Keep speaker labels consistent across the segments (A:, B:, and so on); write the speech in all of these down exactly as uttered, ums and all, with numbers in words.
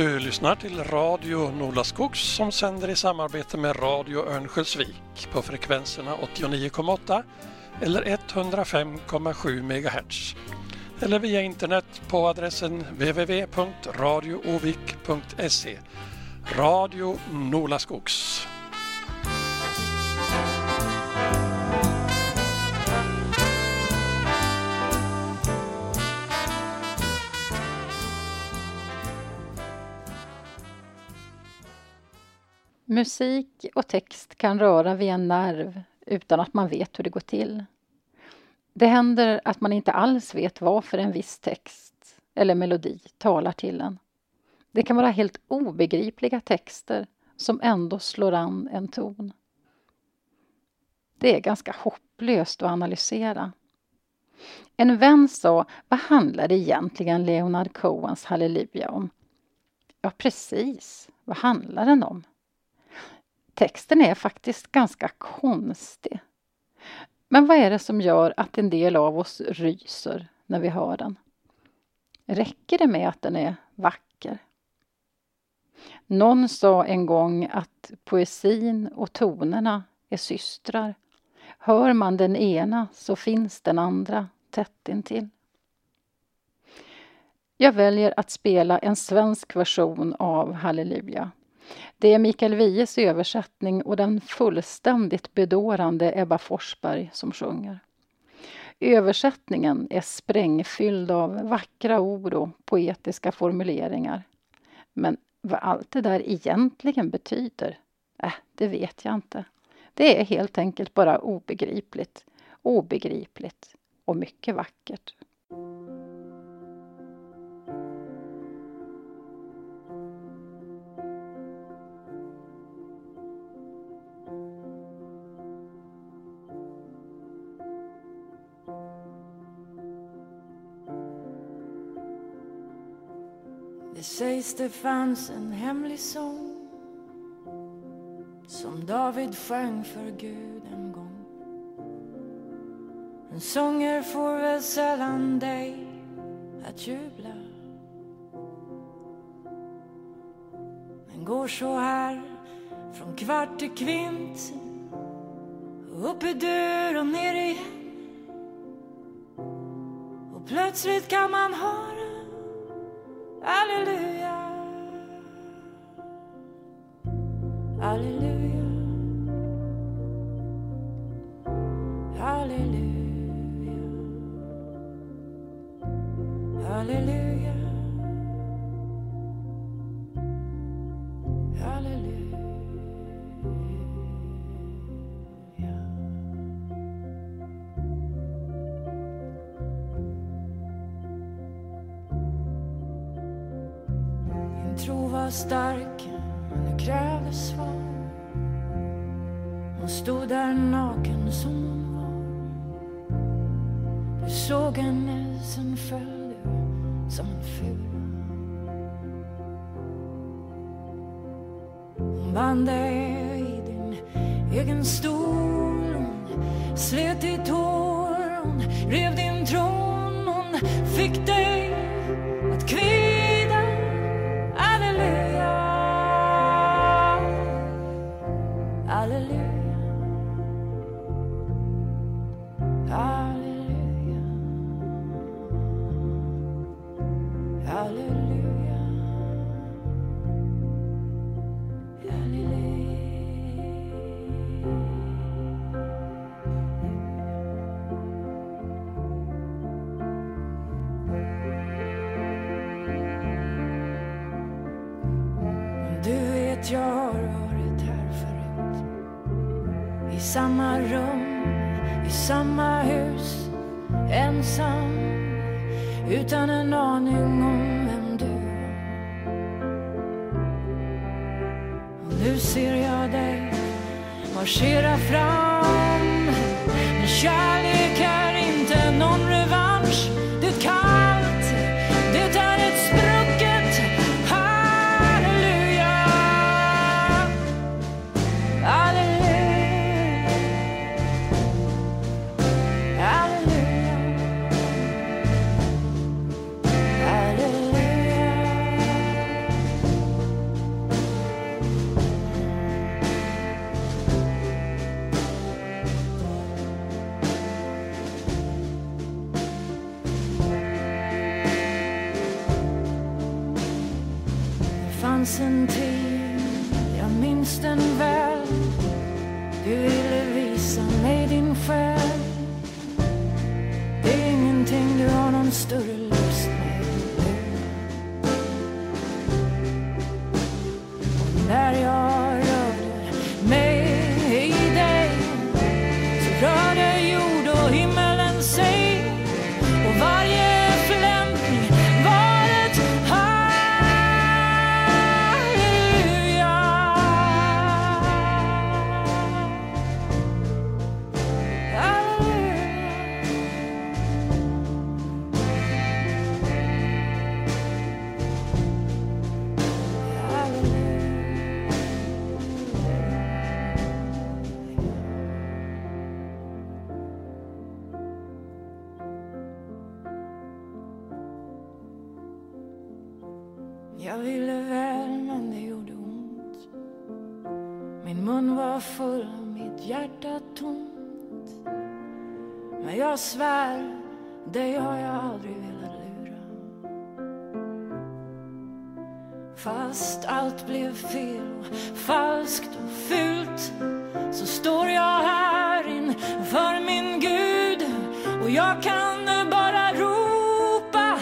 A: Du lyssnar till Radio Nolaskogs som sänder i samarbete med Radio Örnsköldsvik på frekvenserna åttionio komma åtta eller etthundrafem komma sju megahertz. Eller via internet på adressen w w w punkt radio ovik punkt se. Radio Nolaskogs.
B: Musik och text kan röra vid en nerv utan att man vet hur det går till. Det händer att man inte alls vet varför en viss text eller melodi talar till en. Det kan vara helt obegripliga texter som ändå slår an en ton. Det är ganska hopplöst att analysera. En vän sa, vad handlar egentligen Leonard Cohens Halleluja om? Ja, precis. Vad handlar den om? Texten är faktiskt ganska konstig. Men vad är det som gör att en del av oss ryser när vi hör den? Räcker det med att den är vacker? Någon sa en gång att poesin och tonerna är systrar. Hör man den ena så finns den andra tätt intill. Jag väljer att spela en svensk version av Halleluja. Det är Mikael Wiehes översättning och den fullständigt bedårande Ebba Forsberg som sjunger. Översättningen är sprängfylld av vackra ord och poetiska formuleringar. Men vad allt det där egentligen betyder, äh, det vet jag inte. Det är helt enkelt bara obegripligt, obegripligt och mycket vackert.
C: Det sägs det fanns en hemlig sång som David sjöng för Gud en gång. En sånger får väl sällan dig att jubla. Den går så här från kvart till kvint, upp i dörr och ner igen. Och plötsligt kan man höra Halleluja, halleluja, halleluja, halleluja, halleluja. Tro var stark, men det krävde svar. Hon stod där naken som hon var. Du såg henne, sen föll du som en fura. Hon band dig i din egen stol. Hon slet ditt hår, hon rev din tron. Hon fick dig att kvida. Halleluja, halleluja, halleluja, halleluja, halleluja. Du vet, jag har varit här förut. I samma rum, i samma hus. Ensam, utan en aning om vem du var. Och nu ser jag dig marschera fram. Men kärlek är inte någon revansch. Det är kallt, det är ett sprucket halleluja, halleluja, halleluja, halleluja, fanns en tid, jag minns den väl. Du ville visa mig din själ. Det är ingenting du har någon större lust med. Och när jag rörde mig i dig så rörde jord och himmelen sig. Och varje flämtning var ett halleluja. Jag ville väl, men det gjorde ont. Min mun var full, mitt hjärta tomt. Men jag svär, det har jag aldrig velat lura. Fast allt blev fel och falskt och fult, så står jag här inför min Gud. Och jag kan bara ropa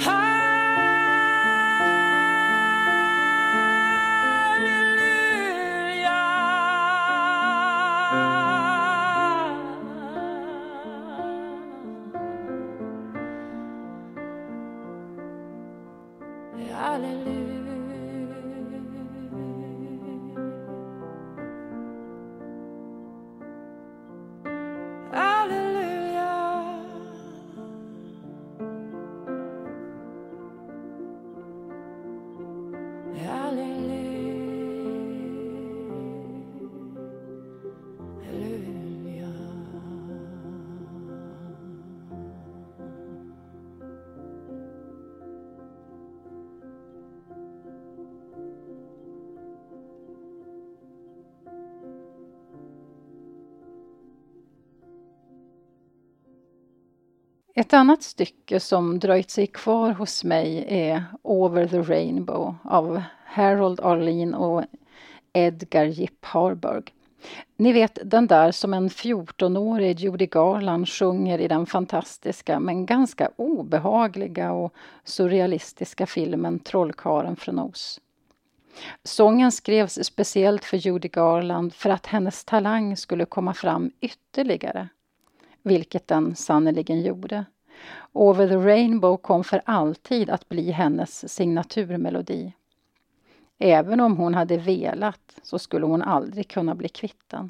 B: Ett annat stycke som dröjt sig kvar hos mig är Over the Rainbow av Harold Arlen och Edgar Jip Harburg. Ni vet den där som en fjortonårig Judy Garland sjunger i den fantastiska men ganska obehagliga och surrealistiska filmen Trollkarlen från Oz. Sången skrevs speciellt för Judy Garland för att hennes talang skulle komma fram ytterligare, vilket den sannoliken gjorde. Over the Rainbow kom för alltid att bli hennes signaturmelodi. Även om hon hade velat så skulle hon aldrig kunna bli kvitten.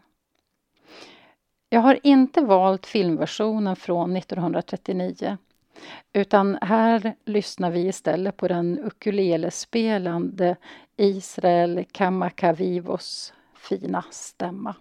B: Jag har inte valt filmversionen från nittonhundratrettionio, utan här lyssnar vi istället på den ukulelespelande Israel Kamakavivos fina stämma.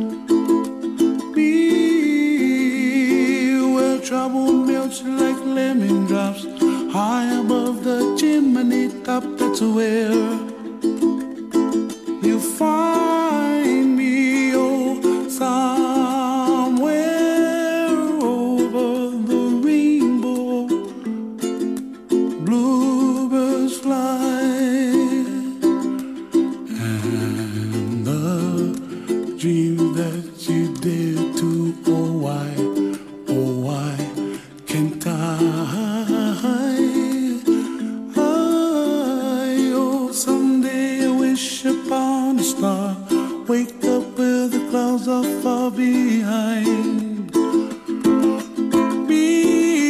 D: Trouble melts like lemon. lemon drops high above the chimney top. That's where you find me, oh, somewhere over the rainbow. Bluebirds fly, and the dream that you dare to, oh why, oh why can't I? I, oh, someday I wish upon a star, wake up where the clouds are far behind me,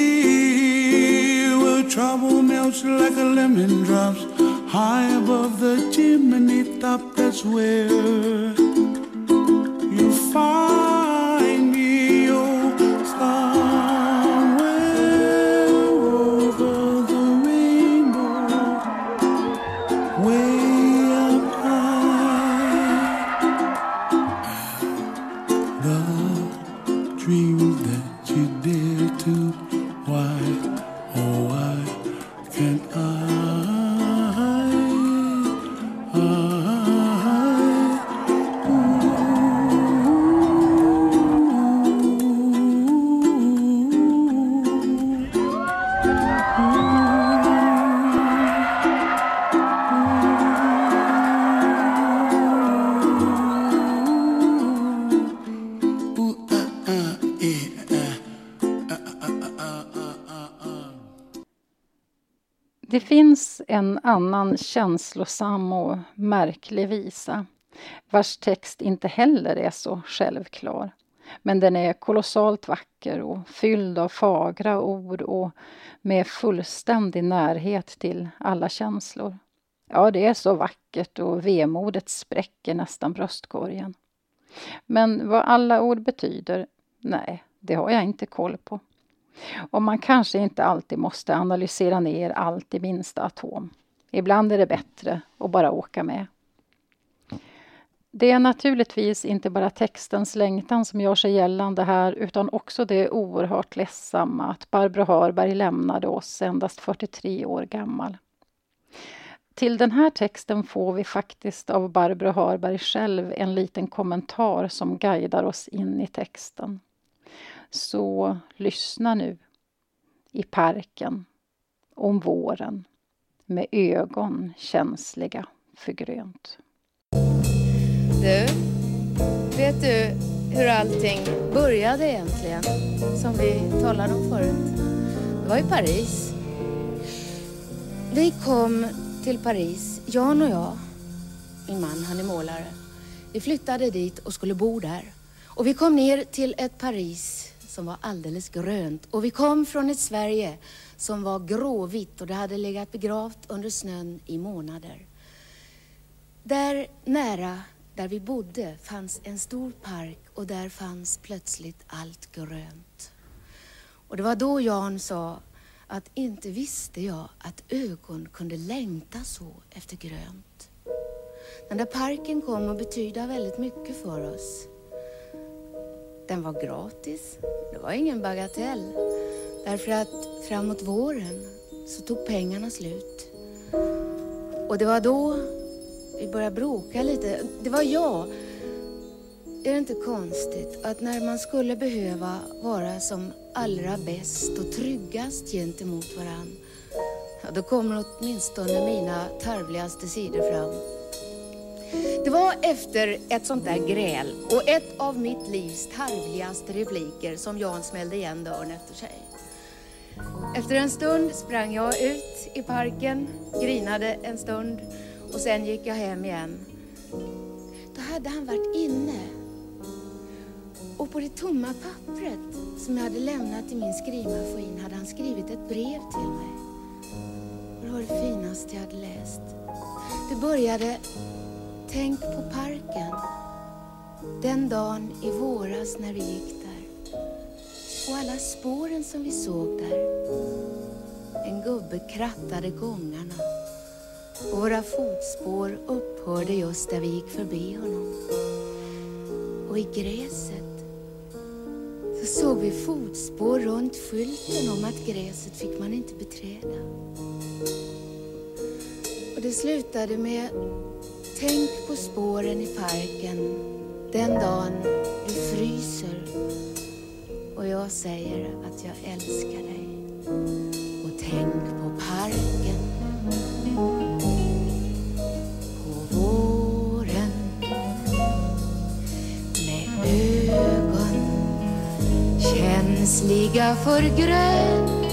D: where trouble melts like a lemon drops high above the chimney top. That's where you find me, oh, somewhere over the rainbow, way up high. The dreams that you dare to, why, oh why can't I?
B: Det finns en annan känslosam och märklig visa, vars text inte heller är så självklar. Men den är kolossalt vacker och fylld av fagra ord och med fullständig närhet till alla känslor. Ja, det är så vackert och vemodet spräcker nästan bröstkorgen. Men vad alla ord betyder, nej, det har jag inte koll på. Och man kanske inte alltid måste analysera ner allt i minsta atom. Ibland är det bättre att bara åka med. Det är naturligtvis inte bara textens längtan som gör sig gällande här, utan också det oerhört ledsamma att Barbro Hörberg lämnade oss endast fyrtiotre år gammal. Till den här texten får vi faktiskt av Barbro Hörberg själv en liten kommentar som guidar oss in i texten. Så lyssna nu. I parken, om våren, med ögon känsliga för grönt.
E: Du, vet du hur allting började egentligen, som vi talade om förut? Det var i Paris. Vi kom till Paris, Jan och jag, min man, han är målare. Vi flyttade dit och skulle bo där. Och vi kom ner till ett Paris som var alldeles grönt. Och vi kom från ett Sverige som var gråvitt och det hade legat begravt under snön i månader. Där nära, där vi bodde, fanns en stor park och där fanns plötsligt allt grönt. Och det var då Jan sa att inte visste jag att ögon kunde längta så efter grönt. Den där parken kom att betyda väldigt mycket för oss. Den var gratis. Det var ingen bagatell. Därför att framåt våren så tog pengarna slut. Och det var då vi började bråka lite. Det var jag. Är det inte konstigt att när man skulle behöva vara som allra bäst och tryggast gentemot varann, ja, då kommer åtminstone mina tarvligaste sidor fram. Det var efter ett sånt där gräl och ett av mitt livs tarvligaste repliker som Jan smällde igen dörren efter sig. Efter en stund sprang jag ut i parken, grinade en stund och sen gick jag hem igen. Då hade han varit inne. Och på det tomma pappret som jag hade lämnat i min skrivmaskin hade han skrivit ett brev till mig. Det var det finaste jag hade läst. Det började: tänk på parken. Den dagen i våras när vi gick där. Och alla spåren som vi såg där. En gubbe krattade gångarna. Och våra fotspår upphörde just där vi gick förbi honom. Och i gräset Då såg vi fotspår runt skylten om att gräset fick man inte beträda. Och det slutade med: tänk på spåren i parken den dagen du fryser och jag säger att jag älskar dig. Och tänk på parken på våren med ögon känsliga för grönt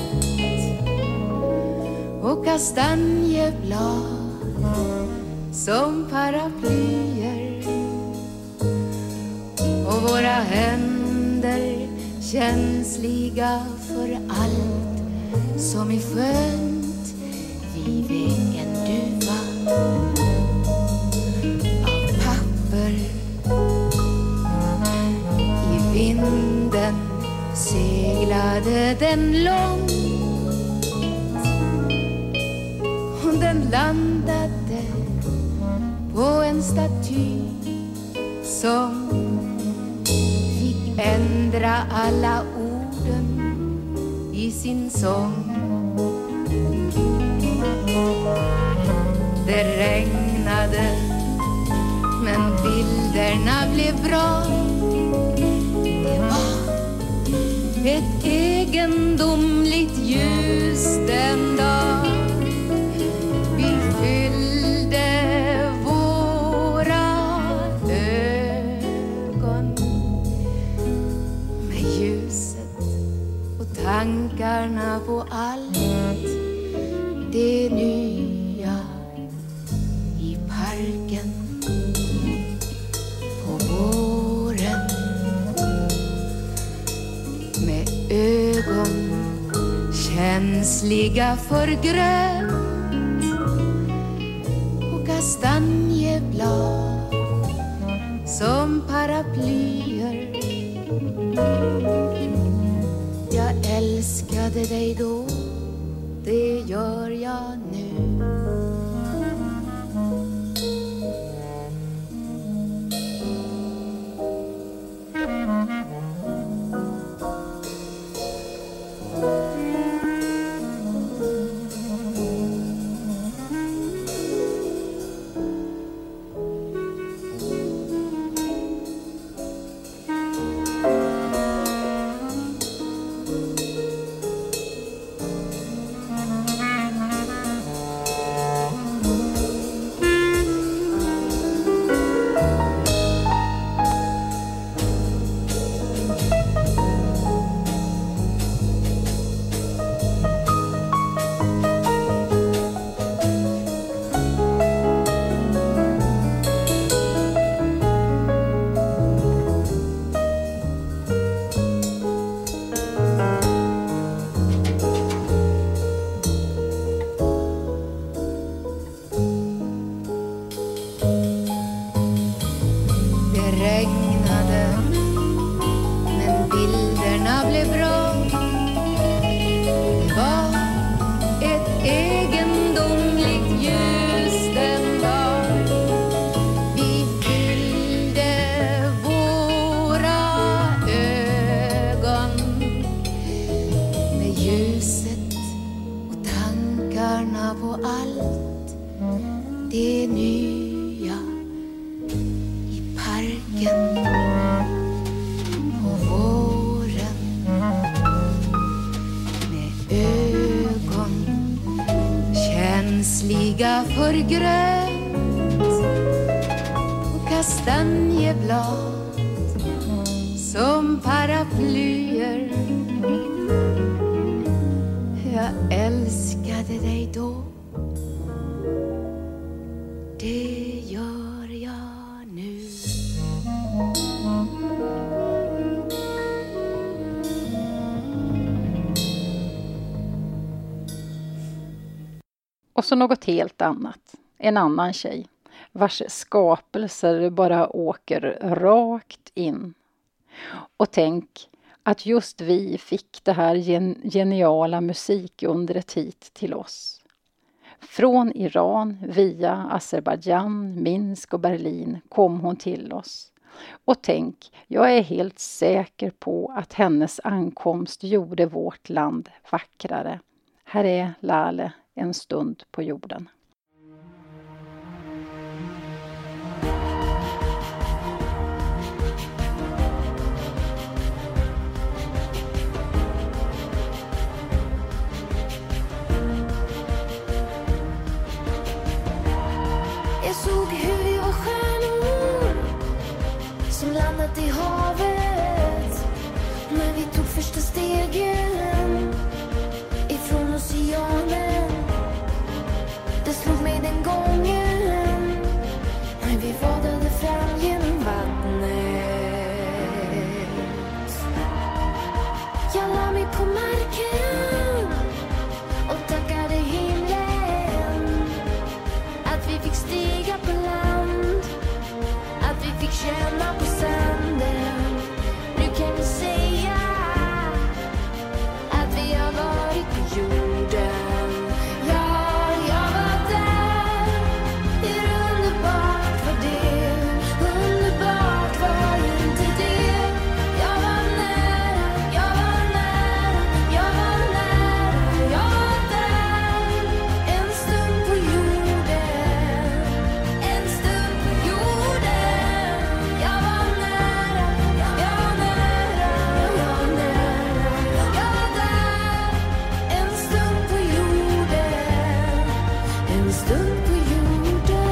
E: och kastanjeblad som paraplyer och våra händer känsliga för allt som är skönt vid vägen duva av papper. I vinden seglade den långt och den landade på en staty som fick ändra alla orden i sin sång. Det regnade men bilderna blev bra. Det var ett egendomligt ljus den dag vi fyllde våra ögon med ljuset och tankarna på allt det nya i parken på våren med ögon känsliga för grönt och kastanjeblad som paraplyer. Jag älskade dig då, det gör jag nu. För grönt och kastanjeblad som paraplyer. Jag älskade dig då, det gör jag nu.
B: Och så något helt annat. En annan tjej, vars skapelser bara åker rakt in. Och tänk att just vi fick det här gen- geniala musikundret hit till oss. Från Iran via Azerbaijan, Minsk och Berlin kom hon till oss. Och tänk, jag är helt säker på att hennes ankomst gjorde vårt land vackrare. Här är Lale, en stund på jorden.
C: Jag såg hur vi var stjärnor som landat i havet när vi tog första stegen ifrån oceanen. Det slog mig den gången när vi vadade fram genom vattnet. Jag la mig på marken och tackade himlen att vi fick stiga på land, att vi fick känna på sanden. Nu kan vi säga att vi har varit på jorden. Ja, jag var där. Hur underbart var det? Underbart var inte det? Jag var nära, jag var nära, jag var nära, jag var där. En stund på jorden, en stund på jorden. Jag var nära, jag var nära, jag var nära, jag var där. En stund på jorden, en stund på jorden.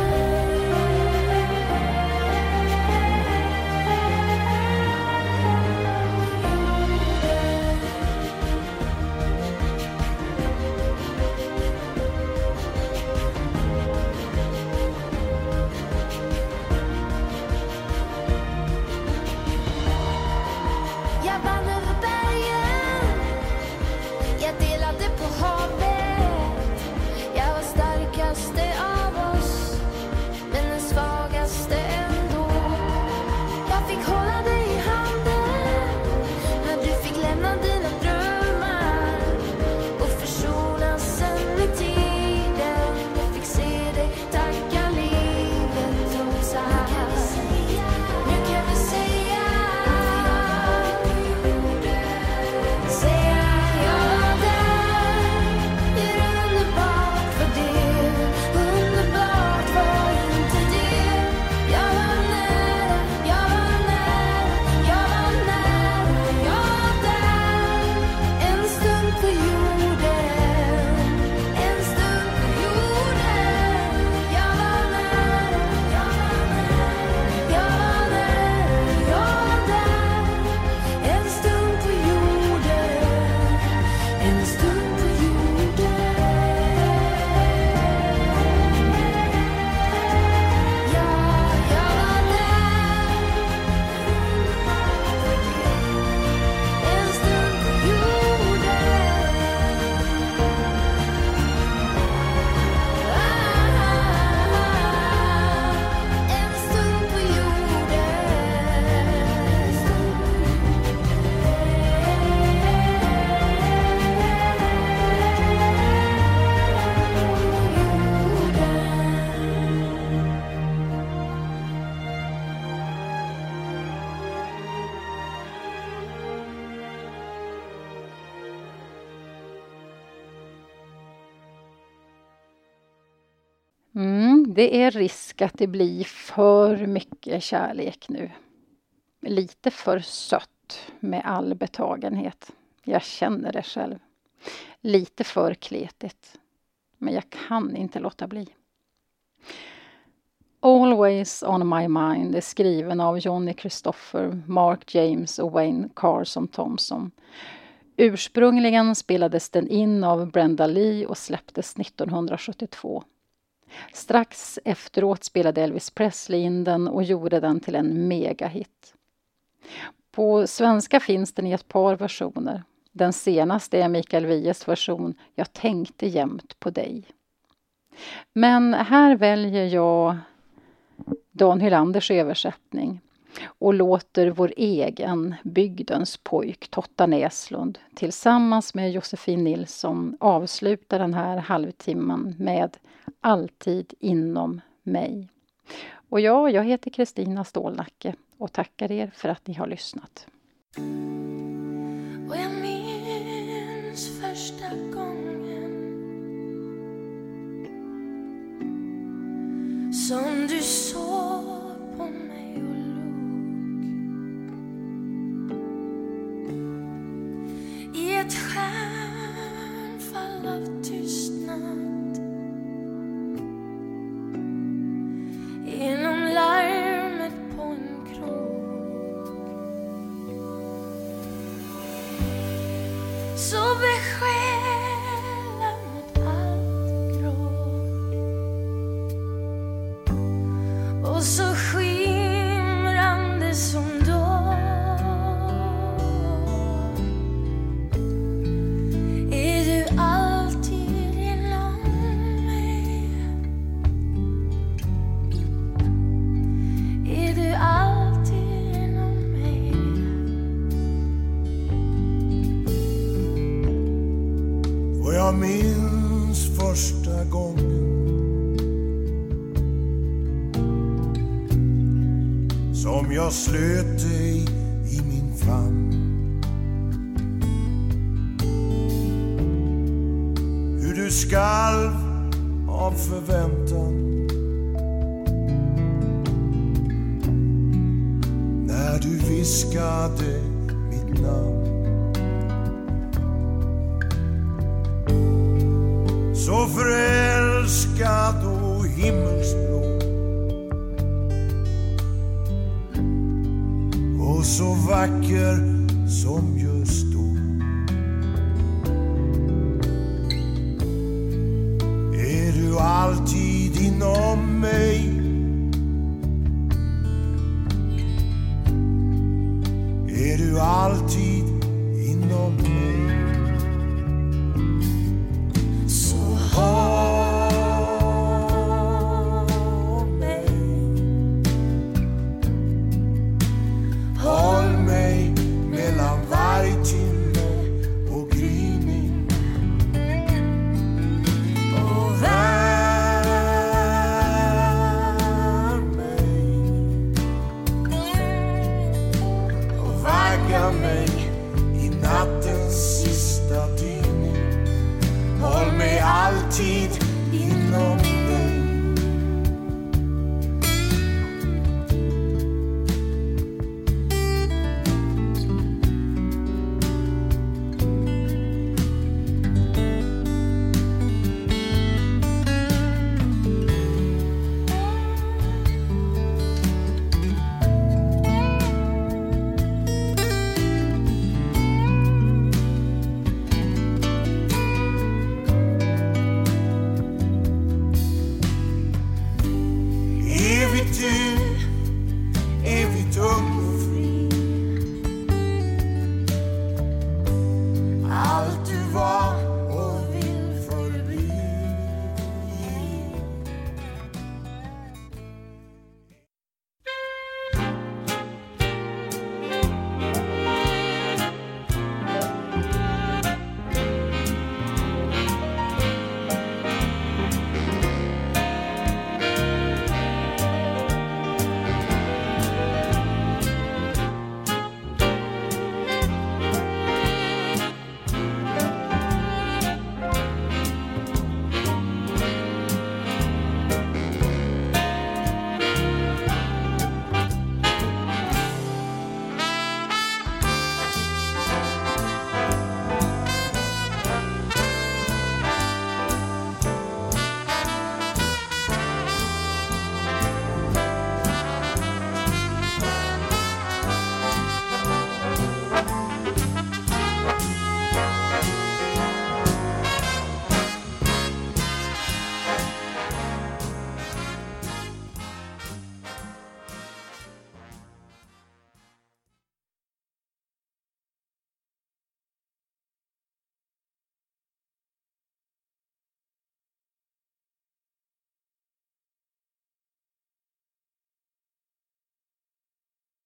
C: Jag vann över bergen, jag delade på havet. Jag var starkaste av oss, men den svagaste ändå. Jag fick hålla dig i handen när du fick lämna dina drömmar och försonas sen med tiden. Jag fick se dig tacka livet trots allt. Nu kan vi säga, säga jag var där. Hur underbart var det? Underbart var inte det? Jag var nära, jag var nära, jag var nära, jag var där. En stund på jorden, en stund på jorden. Jag var nära, jag var nära, jag var nära, jag var där. En stund på jorden, en stund på jorden. Ja, jag var där. En stund på jorden. En stund på
B: Mm, det är risk att det blir för mycket kärlek nu. Lite för sött med all betagenhet. Jag känner det själv. Lite för kletigt. Men jag kan inte låta bli. Always on my mind är skriven av Johnny Christopher, Mark James och Wayne Carson Thompson. Ursprungligen spelades den in av Brenda Lee och släpptes nittonhundrasjuttiotvå. Strax efteråt spelade Elvis Presley in den och gjorde den till en megahit. På svenska finns den i ett par versioner. Den senaste är Mikael Wiehes version Jag tänkte jämt på dig. Men här väljer jag Dan Hylanders översättning och låter vår egen bygdens pojk Totta Näslund tillsammans med Josefin Nilsson avsluta den här halvtimmen med Alltid inom mig. Och ja, jag heter Kristina Stålnacke och tackar er för att ni har lyssnat.
C: Och jag minns första gången som du såg på mig och log i ett stjärnfall av tystnad inom larmet på en krog. Så besjälad mot allt gråt och så skimrande som då. Är du alltid inom mig? Är du alltid inom mig?
D: Och jag minns första gången som jag slöt dig i min famn. Hur du skalv av förväntan när du viskade mitt namn. Så förälskad och himmelsblå och så vacker som just då. Är du alltid inom mig? Är du alltid inom mig?
C: Så håll mig,
D: Håll mig mellan varje timme och gryning
C: och värm mig
D: och vagga mig i nattens sista dyning. Håll mig alltid